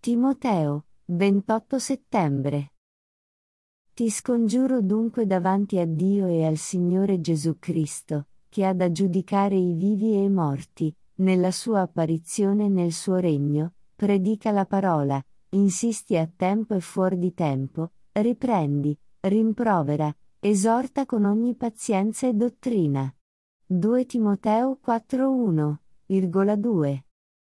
Timoteo, 28 settembre. Ti scongiuro dunque davanti a Dio e al Signore Gesù Cristo, che ha da giudicare i vivi e i morti, nella sua apparizione e nel suo regno, predica la parola, insisti a tempo e fuori di tempo, riprendi, rimprovera, esorta con ogni pazienza e dottrina. 2 Timoteo 4:1,2.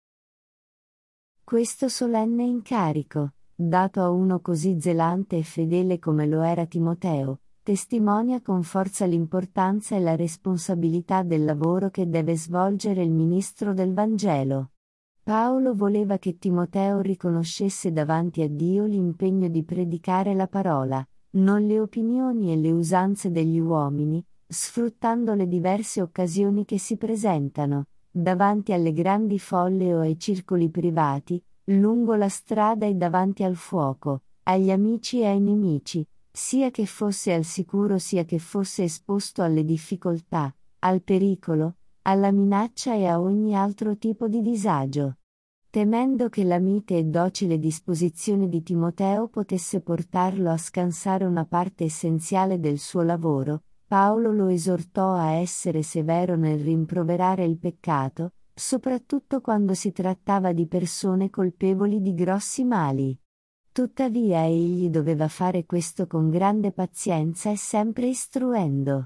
Questo solenne incarico, dato a uno così zelante e fedele come lo era Timoteo, testimonia con forza l'importanza e la responsabilità del lavoro che deve svolgere il ministro del Vangelo. Paolo voleva che Timoteo riconoscesse davanti a Dio l'impegno di predicare la parola, non le opinioni e le usanze degli uomini, sfruttando le diverse occasioni che si presentano, davanti alle grandi folle o ai circoli privati, lungo la strada e davanti al fuoco, agli amici e ai nemici, sia che fosse al sicuro sia che fosse esposto alle difficoltà, al pericolo, alla minaccia e a ogni altro tipo di disagio. Temendo che la mite e docile disposizione di Timoteo potesse portarlo a scansare una parte essenziale del suo lavoro, Paolo lo esortò a essere severo nel rimproverare il peccato, soprattutto quando si trattava di persone colpevoli di grossi mali. Tuttavia egli doveva fare questo con grande pazienza e sempre istruendo.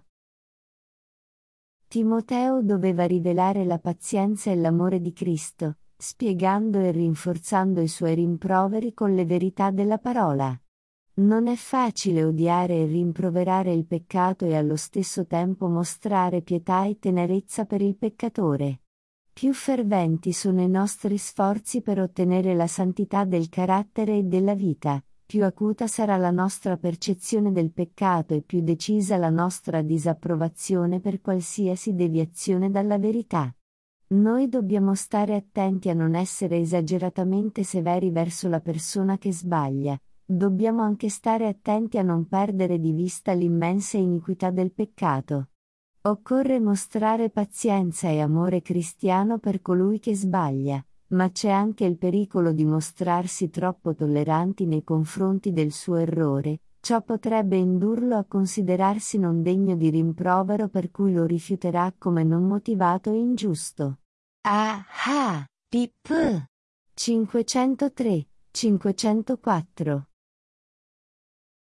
Timoteo doveva rivelare la pazienza e l'amore di Cristo, spiegando e rinforzando i suoi rimproveri con le verità della parola. Non è facile odiare e rimproverare il peccato e allo stesso tempo mostrare pietà e tenerezza per il peccatore. Più ferventi sono i nostri sforzi per ottenere la santità del carattere e della vita, più acuta sarà la nostra percezione del peccato e più decisa la nostra disapprovazione per qualsiasi deviazione dalla verità. Noi dobbiamo stare attenti a non essere esageratamente severi verso la persona che sbaglia. Dobbiamo anche stare attenti a non perdere di vista l'immensa iniquità del peccato. Occorre mostrare pazienza e amore cristiano per colui che sbaglia, ma c'è anche il pericolo di mostrarsi troppo tolleranti nei confronti del suo errore, ciò potrebbe indurlo a considerarsi non degno di rimprovero per cui lo rifiuterà come non motivato e ingiusto. Pip 503, 504